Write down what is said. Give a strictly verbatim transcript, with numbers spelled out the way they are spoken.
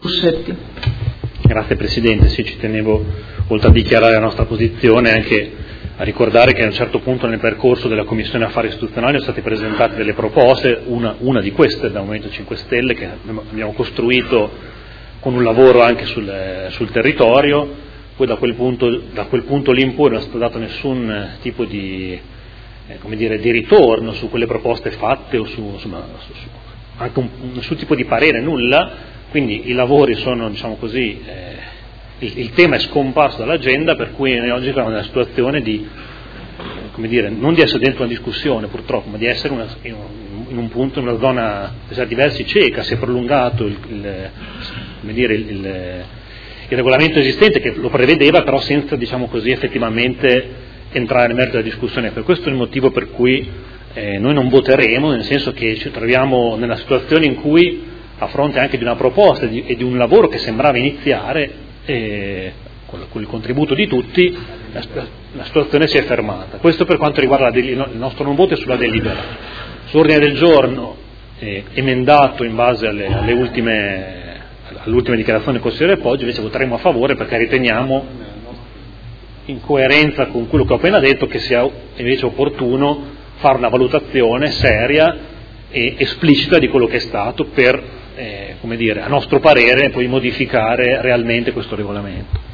Bussetti. Grazie Presidente, sì, ci tenevo, oltre a dichiarare la nostra posizione, anche a ricordare che a un certo punto nel percorso della Commissione Affari Istituzionali sono state presentate delle proposte, una, una di queste da Movimento cinque Stelle, che abbiamo costruito con un lavoro anche sul, sul territorio. Poi da quel punto, da quel punto lì in poi non è stato dato nessun tipo di, eh, come dire, di ritorno su quelle proposte fatte o su, insomma, su, su anche un, nessun tipo di parere, nulla. Quindi i lavori sono, diciamo così, eh, il, il tema è scomparso dall'agenda, per cui noi oggi siamo nella situazione di, come dire, non di essere dentro una discussione purtroppo, ma di essere una, in, un, in un punto, in una zona per certi versi cieca. Si è prolungato il, il, come dire, il, il, il regolamento esistente, che lo prevedeva, però senza, diciamo così, effettivamente entrare nel merito della discussione. Per questo è il motivo per cui eh, noi non voteremo, nel senso che ci troviamo nella situazione in cui, a fronte anche di una proposta di, e di un lavoro che sembrava iniziare, eh, con, con il contributo di tutti, la, la situazione si è fermata. Questo per quanto riguarda la, il nostro non voto è sulla delibera. Sull'ordine del giorno, eh, emendato in base alle, alle ultime, all'ultima dichiarazione del Consiglio del Poggio, invece voteremo a favore, perché riteniamo, in coerenza con quello che ho appena detto, che sia invece opportuno fare una valutazione seria e esplicita di quello che è stato per, eh, come dire, a nostro parere, poi modificare realmente questo regolamento.